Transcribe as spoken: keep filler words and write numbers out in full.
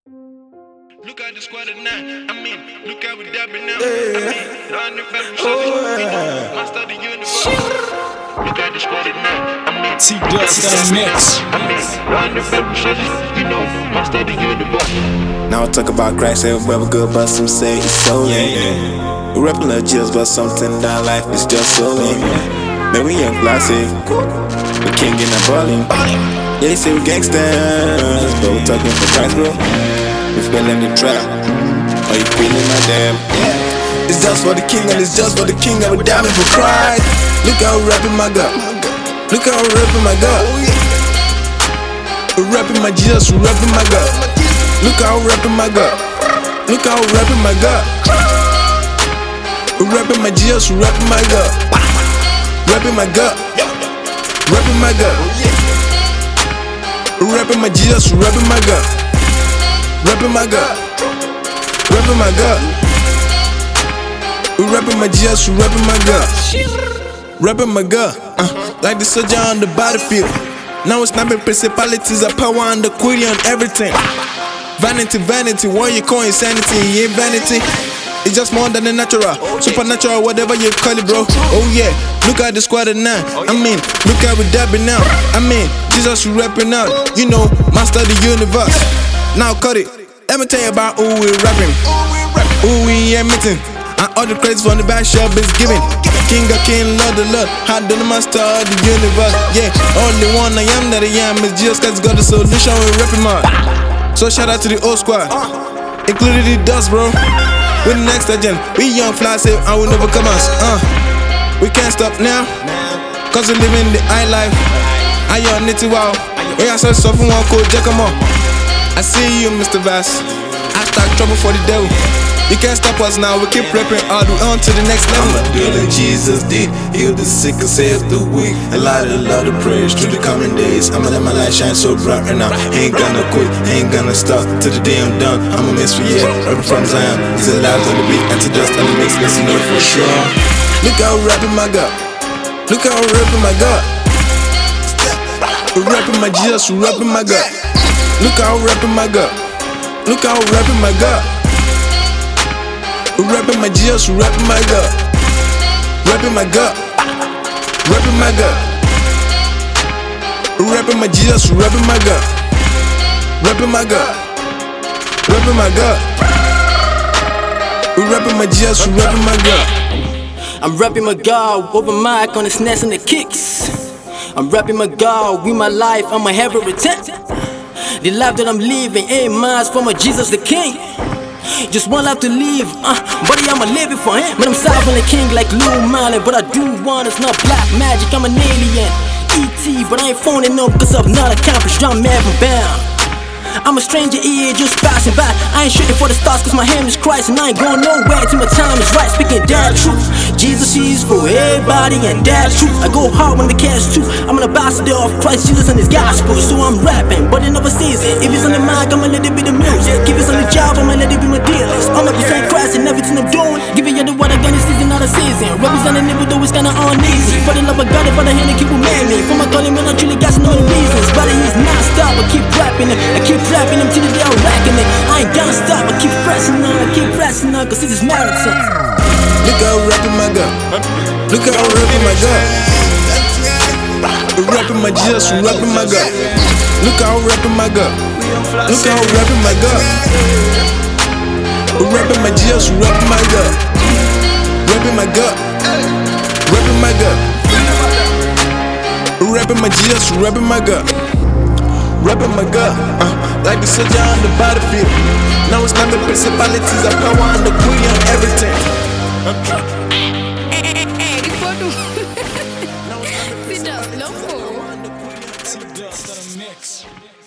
Look at the squad at nine. I mean, look how we dabbing now. I mean, London Federal Service, you know, master of the universe. Look at the squad at nine. I mean, T-Dust in the mix. I mean, London Federal Service, you know, master of the universe. Now I talk about Christ, everywhere we go, but some say it's so lame. Yeah, yeah. We rapping the chills, but something that life is just so lame. Man, we young classic, we king in the ballin'. Yeah, you say we gangsters, but we talking for Christ, bro. We feeling the trap, are you feeling my damn? Yeah. It's just for the king, and it's just for the king, and we diving for Christ. Look how we rapping my God, look how we rapping my God. We rapping my Jesus, we rapping my God. Look how we rapping my God, look how we rapping my God. We rapping my Jesus, we rapping my God. Rapping my God, rapping my God. We rapping my Jesus, we rapping my God. Rapping my God, rapping my God. We rapping my Jesus, we rapping my God. Rapping my God, uh, like the soldier on the battlefield. Now it's snapping principalities of power and the quitting on everything. Vanity, vanity, what you call insanity, it ain't vanity. It's just more than the natural, supernatural, whatever you call it, bro. Oh yeah, look at the squad at nine. I mean, look how we dabbing now. I mean, Jesus we rapping out. You know, master of the universe. Now cut it. Let me tell you about who we rapping, who we admitting, and all the credits from the back shop is giving. King of King, Lord of Lord, I do the master of the universe. Yeah, only one I am that I am is Jesus, cause got the solution we rapping out. So shout out to the old squad, including the dust, bro. We the next legend, we young fly safe and we never come us. Uh, we can't stop now, cause we living the high life. I young nitty wow, we are so suffering one code, jack em up. I see you, Mister Vass. I start trouble for the devil. You can't stop us now, we keep rapping all the way on to the next level. I'ma do like Jesus did, heal the sick and save the weak. A lot of love the prayers through the coming days. I'ma let my light shine so bright right now. Ain't gonna quit, ain't gonna stop till the day I'm done. I'm a miss for yeah, rapping from Zion. He's alive on the beat, anti-dust on the mix, listen up for sure. Look how we rapping my God, look how we rapping my God. We rapping my Jesus, we rapping my God. Look how we rapping my God, look how we rapping my God. We rapping my Jesus, we rapping my God. Rapping my God, rapping my God. We rapping my Jesus, we rapping my God. Rapping my God, rapping my God. We rapping my Jesus, we rapping my God. I'm rapping my God, with my mic on the snares and the kicks. I'm rapping my God, with my life, I'ma have a return. The life that I'm living ain't mine, for my Jesus the King. Just one life to live, uh, buddy, I'ma live it for him. But I'm sovereign the king like Lil Marley. But I do want it's not black magic, I'm an alien E T, but I ain't phoning no cause I'm not accomplished, I'm heaven bound. I'm a stranger here just passing by. I ain't shooting for the stars cause my hand is Christ. And I ain't going nowhere till my time is right. Speaking that truth, Jesus is for everybody and that's truth. I go hard when the cash too. I'm an ambassador of Christ Jesus and his gospel. So I'm rapping, but it never season. If it's on the mic, I'ma let it be the music. If it's on the job, I'ma let it be my dealers. I'm represent Christ in everything I'm doing. Giving you the what I got this season, not a season. Representing it though it's kinda uneasy. For the love of God, if I the hand, keep with me. For my calling, man, I truly got some other reasons. But it is not stop, I keep rapping it. I keep rapping them till the day I'm racking it. I ain't gonna stop, I keep pressing on, I keep pressing on, cause this is marathon. Look how we rapping my God, look how we rapping my God. We rapping my Jesus, we rapping my God. Look how we rapping my God, look how we rapping my God. We rapping my Jesus, we rapping my God. Rapping my God, rapping my God. We rapping my Jesus, we rapping my God. Rapping my God, uh, like the soldier on the battlefield. Now it's not the principalities of power and the queen on everything. T-Dust in the mix.